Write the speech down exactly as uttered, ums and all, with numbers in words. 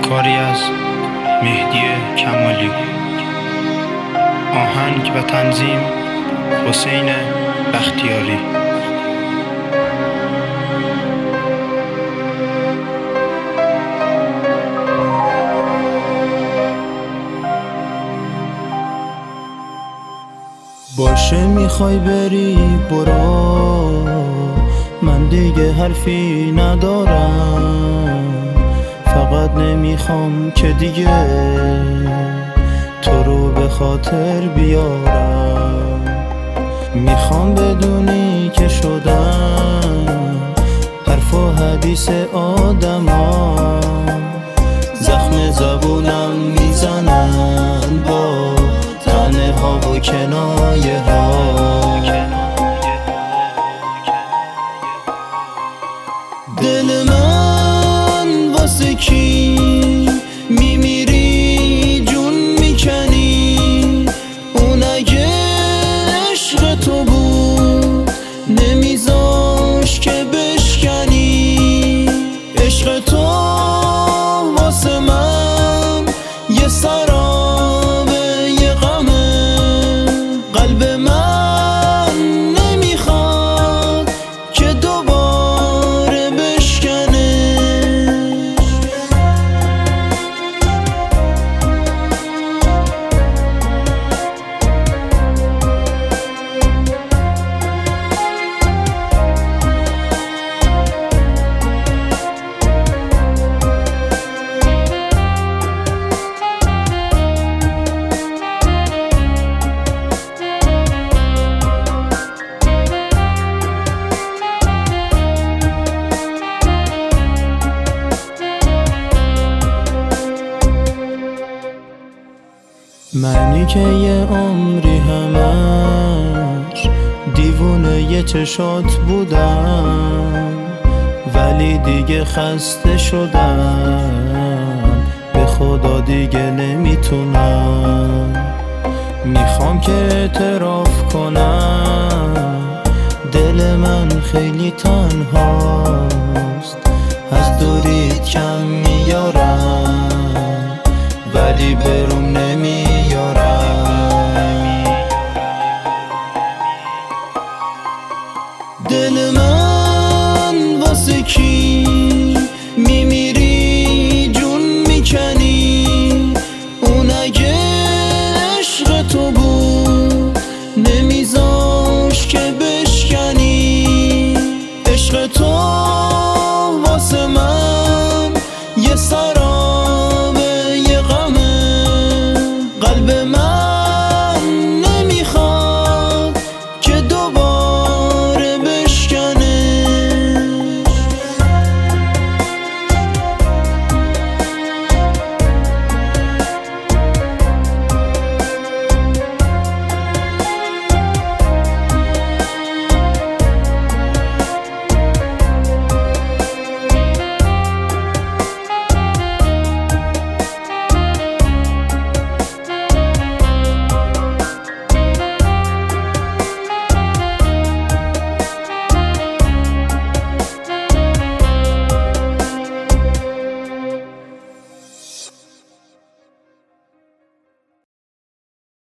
کاری از مهدی کمالی. آهنگ و تنظیم حسین بختیاری. باشه میخوای بری برو، من دیگه حرفی ندارم، فقط نمیخوام که دیگه تو رو به خاطر بیارم. میخوام بدونی که شدم حرف و حدیث آدما، زخم زبونم میزنن با تنه ها و کنایه ها. دل من واسه کی میمیری جون میکنی؟ اون اگه عشق تو بود نمیذاش که بشکنی. عشق تو واسه من یه سرابه، یه غمه، قلب من نمیخواد که دوباره بشکنه. منی که یه عمری همش دیوونه یه چشات بودم، ولی دیگه خسته شدم، به خدا دیگه نمیتونم. میخوام که اعتراف کنم دل من خیلی تنهاست، از دوریت کم میارم ولی بروم نمیارم.